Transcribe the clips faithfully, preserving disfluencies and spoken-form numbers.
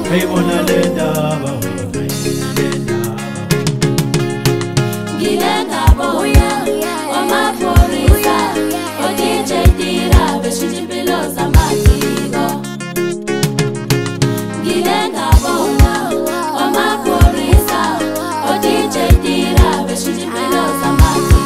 hey bona lenda ba Gilenga boya amapolisa odijendira beshijimpilo zamatiko Gilenga boya amapolisa odijendira beshijimpilo zamatiko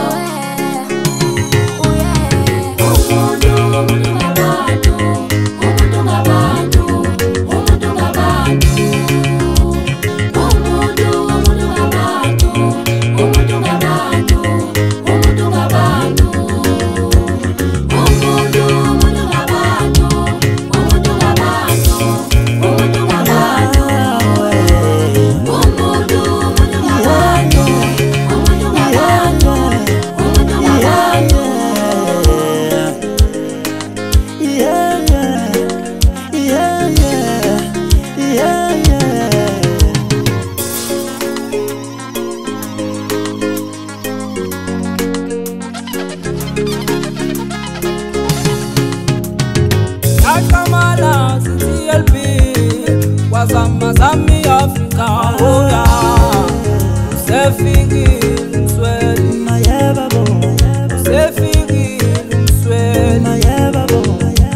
Akamala C L B Wazama Zami Africa Oya Usefiki Msweli Mayeba bo Usefiki Msweli Mayeba bo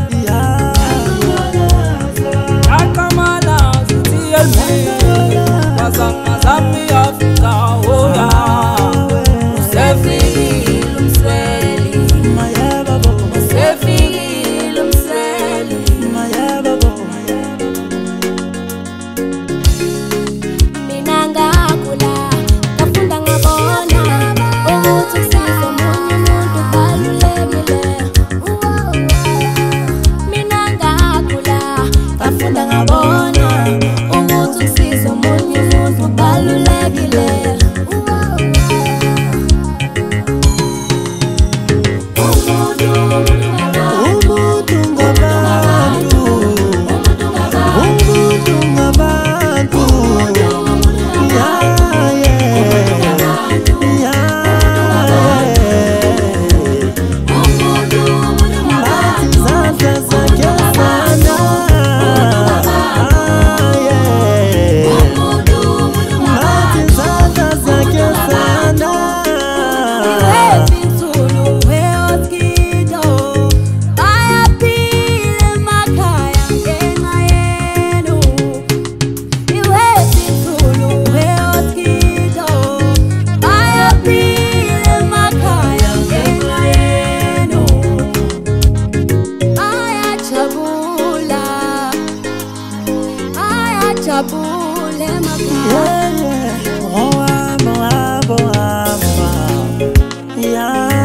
Akamala C L B Wazama Zami Africa Oya Usefiki Msweli Mayeba bo Usefiki Chabule makaya, yeah, yeah, oh, I'm, oh, I'm, oh, I'm, yeah.